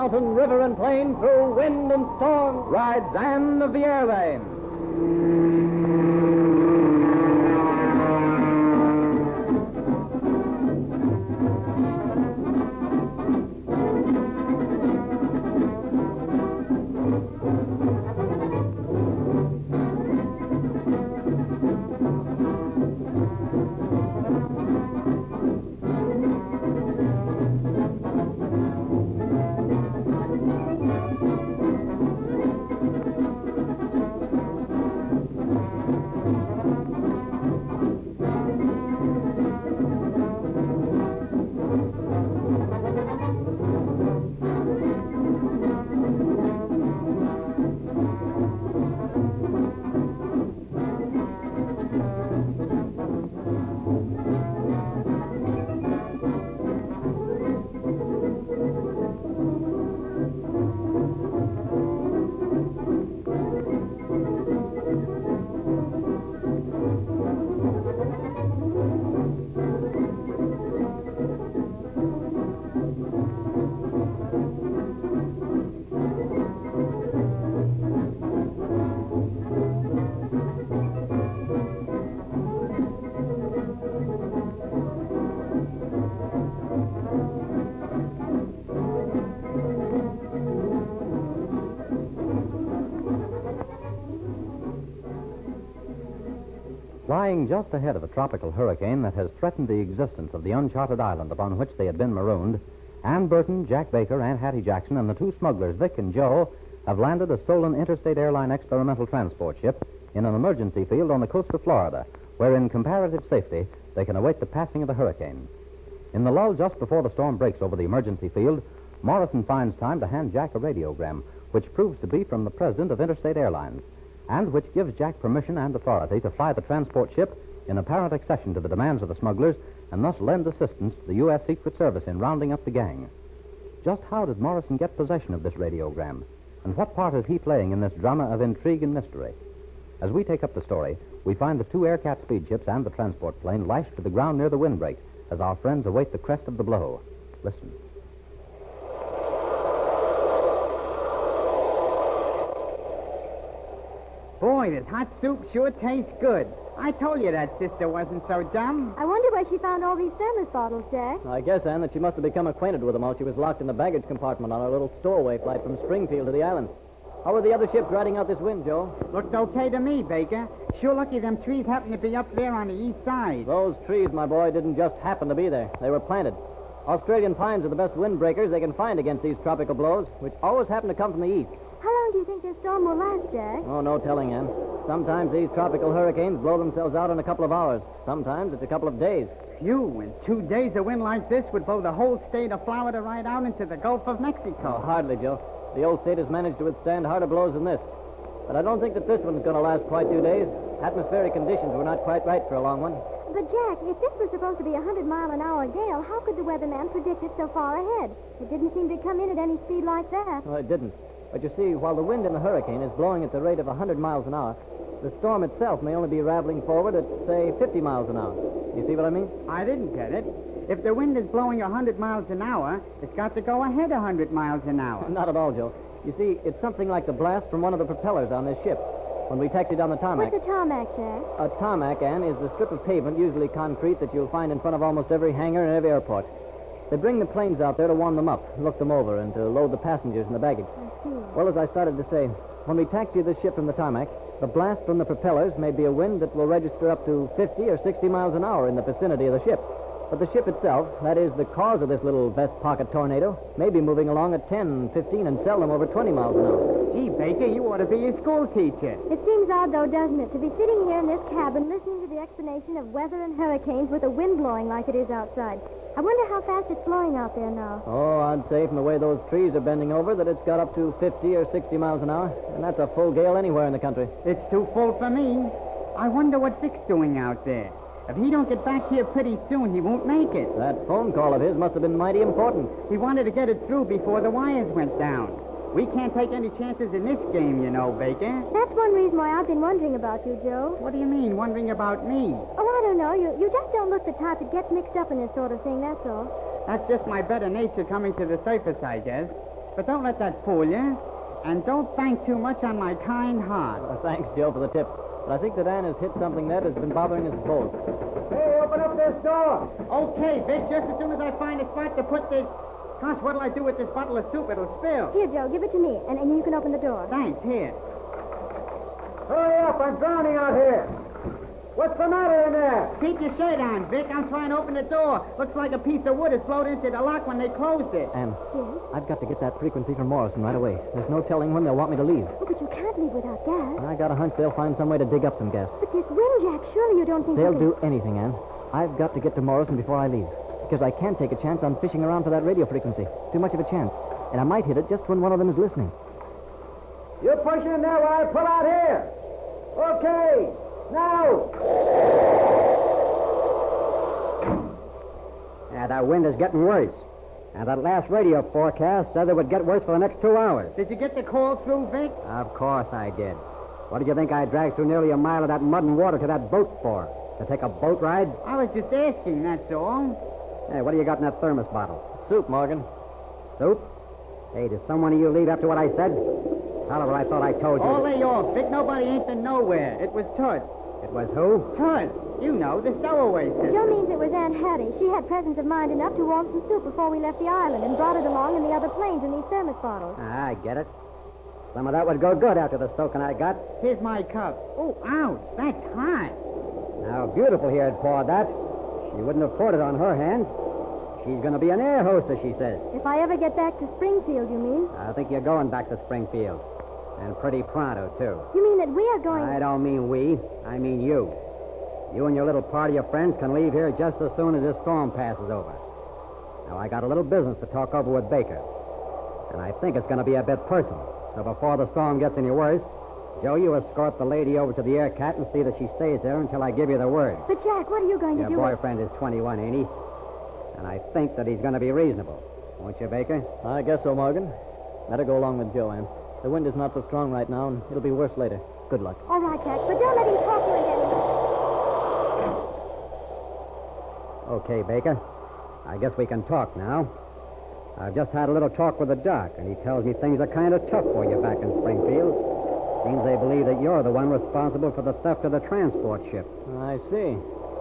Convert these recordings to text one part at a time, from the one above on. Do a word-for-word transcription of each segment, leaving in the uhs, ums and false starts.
mountain, river, and plain, through wind and storm, rides Anne of the Airlines. Flying just ahead of a tropical hurricane that has threatened the existence of the uncharted island upon which they had been marooned, Ann Burton, Jack Baker, Aunt Hattie Jackson, and the two smugglers, Vic and Joe, have landed a stolen Interstate Airline experimental transport ship in an emergency field on the coast of Florida, where in comparative safety they can await the passing of the hurricane. In the lull just before the storm breaks over the emergency field, Morrison finds time to hand Jack a radiogram, which proves to be from the president of Interstate Airlines, and which gives Jack permission and authority to fly the transport ship in apparent accession to the demands of the smugglers and thus lend assistance to the U S. Secret Service in rounding up the gang. Just how did Morrison get possession of this radiogram, and what part is he playing in this drama of intrigue and mystery? As we take up the story, we find the two Aircat speed ships and the transport plane lashed to the ground near the windbreak as our friends await the crest of the blow. Listen. Boy, this hot soup sure tastes good. I told you that sister wasn't so dumb. I wonder where she found all these thermos bottles, Jack. I guess, Anne, that she must have become acquainted with them while she was locked in the baggage compartment on her little stowaway flight from Springfield to the island. How are the other ships riding out this wind, Joe? Looked okay to me, Baker. Sure lucky them trees happen to be up there on the east side. Those trees, my boy, didn't just happen to be there. They were planted. Australian pines are the best windbreakers they can find against these tropical blows, which always happen to come from the east. How long do you think this storm will last, Jack? Oh, no telling, Ann. Sometimes these tropical hurricanes blow themselves out in a couple of hours. Sometimes it's a couple of days. Phew, in two days a wind like this would blow the whole state of Florida right out into the Gulf of Mexico. Oh, hardly, Joe. The old state has managed to withstand harder blows than this. But I don't think that this one's going to last quite two days. Atmospheric conditions were not quite right for a long one. But, Jack, if this was supposed to be a hundred mile an hour gale, how could the weatherman predict it so far ahead? It didn't seem to come in at any speed like that. Well, it didn't. But you see, while the wind in the hurricane is blowing at the rate of a hundred miles an hour, the storm itself may only be raveling forward at, say, fifty miles an hour. You see what I mean? I didn't get it. If the wind is blowing a hundred miles an hour, it's got to go ahead a hundred miles an hour. Not at all, Joe. You see, it's something like the blast from one of the propellers on this ship. When we taxied down the tarmac. What's a tarmac, Jack? A tarmac, Ann, is the strip of pavement, usually concrete, that you'll find in front of almost every hangar and every airport. They bring the planes out there to warm them up, look them over, and to load the passengers and the baggage. I see. Well, as I started to say, when we taxi this ship from the tarmac, the blast from the propellers may be a wind that will register up to fifty or sixty miles an hour in the vicinity of the ship. But the ship itself, that is, the cause of this little vest pocket tornado, may be moving along at ten, fifteen, and seldom over twenty miles an hour. Gee, Baker, you ought to be a school teacher. It seems odd, though, doesn't it, to be sitting here in this cabin listening to the explanation of weather and hurricanes with the wind blowing like it is outside. I wonder how fast it's blowing out there now. Oh, I'd say from the way those trees are bending over that it's got up to fifty or sixty miles an hour, and that's a full gale anywhere in the country. It's too full for me. I wonder what Vic's doing out there. If he don't get back here pretty soon, he won't make it. That phone call of his must have been mighty important. He wanted to get it through before the wires went down. We can't take any chances in this game, you know, Baker. That's one reason why I've been wondering about you, Joe. What do you mean, wondering about me? Oh, I don't know. You, you just don't look the type that gets mixed up in this sort of thing, that's all. That's just my better nature coming to the surface, I guess. But don't let that fool you. And don't bank too much on my kind heart. Uh, thanks, Joe, for the tip. But I think that Ann has hit something that has been bothering us both. Hey, open up this door. Okay, Vic, just as soon as I find a spot to put this... Gosh, what'll I do with this bottle of soup? It'll spill. Here, Joe, give it to me, and, and you can open the door. Thanks, here. Hurry up, I'm drowning out here. What's the matter in there? Keep your shirt on, Vic. I'm trying to open the door. Looks like a piece of wood has floated into the lock when they closed it. Ann, Yes? I've got to get that frequency from Morrison right away. There's no telling when they'll want me to leave. Oh, but you can't leave without gas. I got a hunch they'll find some way to dig up some gas. But this wind, Jack, surely you don't think They'll you do anything, Ann. I've got to get to Morrison before I leave. Because I can't take a chance on fishing around for that radio frequency. Too much of a chance. And I might hit it just when one of them is listening. You push in there while I pull out here. Okay, now. Yeah, that wind is getting worse. And that last radio forecast said it would get worse for the next two hours. Did you get the call through, Vic? Of course I did. What did you think I dragged through nearly a mile of that mud and water to that boat for? To take a boat ride? I was just asking, that's all. Hey, what do you got in that thermos bottle? Soup, Morgan. Soup? Hey, did someone of you leave after what I said? However, I thought I told you. Oh, lay off, Vic. Nobody ain't been nowhere. It was Tut. It was who? Tut. You know, the stowaway sister. Joe means it was Aunt Hattie. She had presence of mind enough to warm some soup before we left the island and brought it along in the other planes in these thermos bottles. Ah, I get it. Some of that would go good after the soaking I got. Here's my cup. Oh, ouch. That's hot. Now, beautiful here had poured that. She wouldn't have poured it on her hand. She's going to be an air hostess, she says. If I ever get back to Springfield, you mean? I think you're going back to Springfield. And pretty pronto, too. You mean that we are going... I don't mean we. I mean you. You and your little party of friends can leave here just as soon as this storm passes over. Now, I got a little business to talk over with Baker. And I think it's going to be a bit personal. So before the storm gets any worse, Joe, you escort the lady over to the Air Cat and see that she stays there until I give you the word. But, Jack, what are you going Your to do? boyfriend is twenty-one, ain't he? And I think that he's going to be reasonable. Won't you, Baker? I guess so, Morgan. Better go along with Joe, Ann. The wind is not so strong right now, and it'll be worse later. Good luck. All right, Jack, but don't let him talk you into anything. Okay, Baker. I guess we can talk now. I've just had a little talk with the doc, and he tells me things are kind of tough for you back in Springfield. Seems they believe that you're the one responsible for the theft of the transport ship. I see.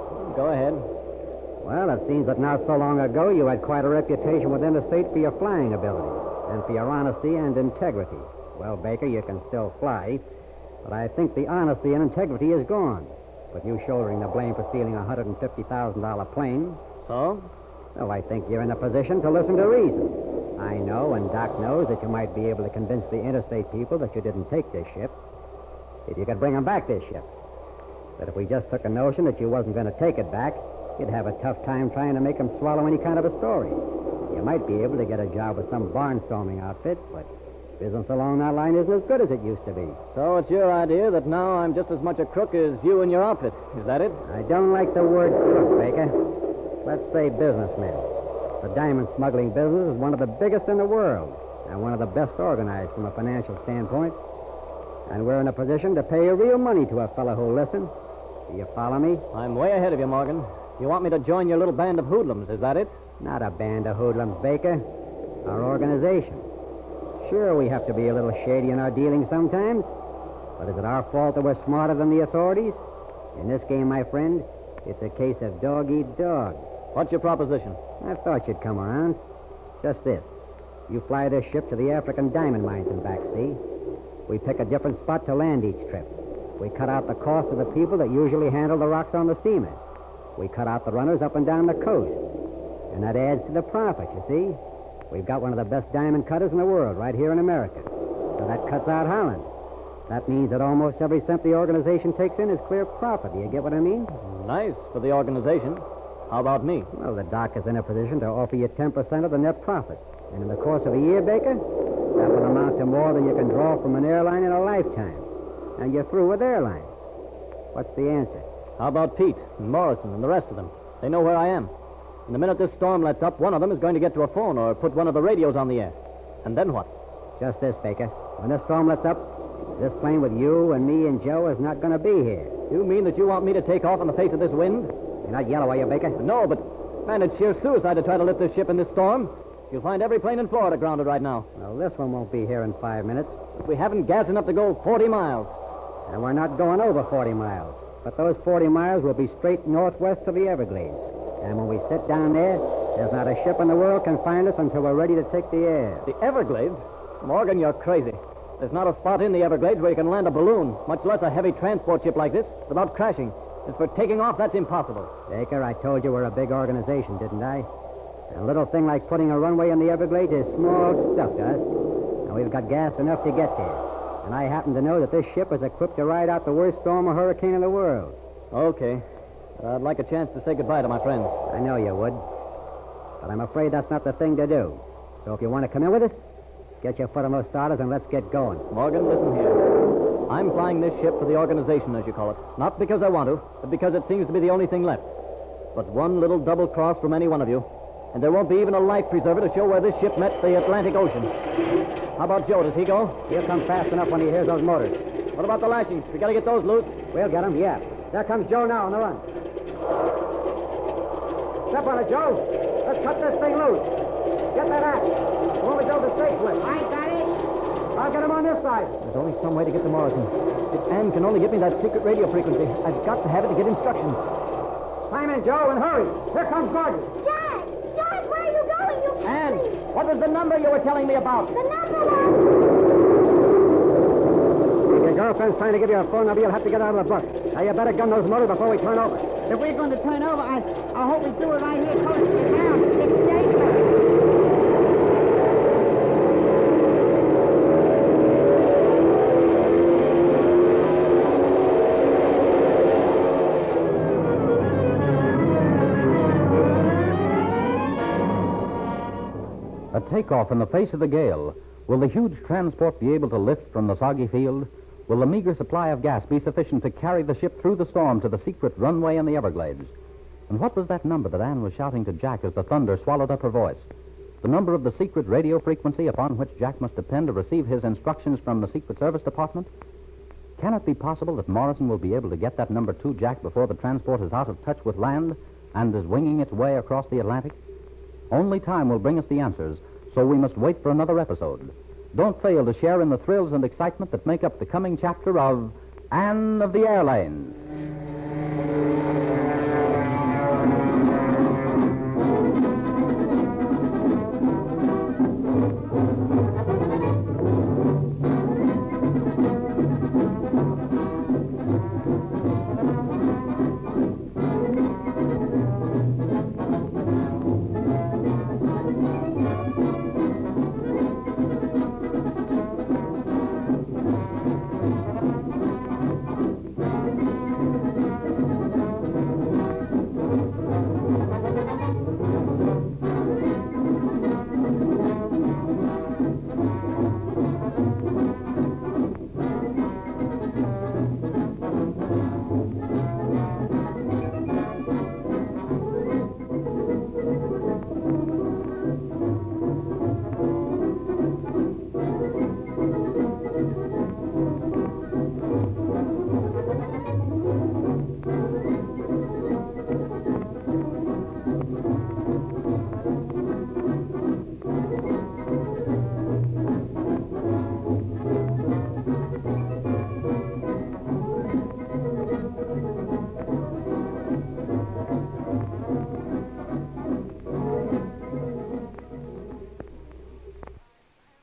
Go ahead. Well, it seems that not so long ago you had quite a reputation within the state for your flying ability and for your honesty and integrity. Well, Baker, you can still fly, but I think the honesty and integrity is gone. With you shouldering the blame for stealing a one hundred fifty thousand dollars plane. So? Well, I think you're in a position to listen to reason. I know, and Doc knows, that you might be able to convince the interstate people that you didn't take this ship. If you could bring them back this ship. But if we just took a notion that you wasn't going to take it back, you'd have a tough time trying to make them swallow any kind of a story. You might be able to get a job with some barnstorming outfit, but business along that line isn't as good as it used to be. So it's your idea that now I'm just as much a crook as you and your outfit. Is that it? I don't like the word crook, Baker. Let's say businessman. The diamond smuggling business is one of the biggest in the world and one of the best organized from a financial standpoint. And we're in a position to pay real money to a fellow who'll listen. Do you follow me? I'm way ahead of you, Morgan. You want me to join your little band of hoodlums, is that it? Not a band of hoodlums, Baker. Our organization. Sure, we have to be a little shady in our dealings sometimes. But is it our fault that we're smarter than the authorities? In this game, my friend, it's a case of dog eat dog. What's your proposition? I thought you'd come around. Just this. You fly this ship to the African diamond mines and back, see? We pick a different spot to land each trip. We cut out the cost of the people that usually handle the rocks on the steamers. We cut out the runners up and down the coast. And that adds to the profit, you see? We've got one of the best diamond cutters in the world right here in America. So that cuts out Holland. That means that almost every cent the organization takes in is clear profit. Do you get what I mean? Nice for the organization. How about me? Well, the doc is in a position to offer you ten percent of the net profit. And in the course of a year, Baker, that will amount to more than you can draw from an airline in a lifetime. And you're through with airlines. What's the answer? How about Pete and Morrison and the rest of them? They know where I am. And the minute this storm lets up, one of them is going to get to a phone or put one of the radios on the air. And then what? Just this, Baker. When this storm lets up, this plane with you and me and Joe is not going to be here. You mean that you want me to take off in the face of this wind? You're not yellow, are you, Baker? No, but, man, it's sheer suicide to try to lift this ship in this storm. You'll find every plane in Florida grounded right now. Well, this one won't be here in five minutes. We haven't gas enough to go forty miles. And we're not going over forty miles. But those forty miles will be straight northwest of the Everglades. And when we sit down there, there's not a ship in the world can find us until we're ready to take the air. The Everglades? Morgan, you're crazy. There's not a spot in the Everglades where you can land a balloon, much less a heavy transport ship like this, without crashing. As for taking off, that's impossible. Baker, I told you we're a big organization, didn't I? And a little thing like putting a runway in the Everglades is small stuff to us. And we've got gas enough to get there. And I happen to know that this ship is equipped to ride out the worst storm or hurricane in the world. Okay. I'd like a chance to say goodbye to my friends. I know you would. But I'm afraid that's not the thing to do. So if you want to come in with us, get your foot on those starters and let's get going. Morgan, listen here. I'm flying this ship for the organization, as you call it. Not because I want to, but because it seems to be the only thing left. But one little double cross from any one of you, and there won't be even a life preserver to show where this ship met the Atlantic Ocean. How about Joe? Does he go? He'll come fast enough when he hears those motors. What about the lashings? We got to get those loose. We'll get them, yeah. There comes Joe now on the run. Step on it, Joe. Let's cut this thing loose. Get that axe. When we go the straight with. I got it. I'll get him on this side. There's only some way to get to Morrison. If Ann can only give me that secret radio frequency, I've got to have it to get instructions. Climb in, Joe, and hurry. Here comes Gordon. Jack! Jack, where are you going? You can't Ann, leave. what was the number you were telling me about? The number was... If your girlfriend's trying to give you a phone number, you'll have to get out of the book. Now, you better gun those motors before we turn over. If we're going to turn over, I, I hope we do it right here close to the ground. It's dangerous. A takeoff in the face of the gale. Will the huge transport be able to lift from the soggy field? Will the meager supply of gas be sufficient to carry the ship through the storm to the secret runway in the Everglades? And what was that number that Anne was shouting to Jack as the thunder swallowed up her voice? The number of the secret radio frequency upon which Jack must depend to receive his instructions from the Secret Service Department? Can it be possible that Morrison will be able to get that number to Jack before the transport is out of touch with land and is winging its way across the Atlantic? Only time will bring us the answers, so we must wait for another episode. Don't fail to share in the thrills and excitement that make up the coming chapter of Anne of the Airlanes.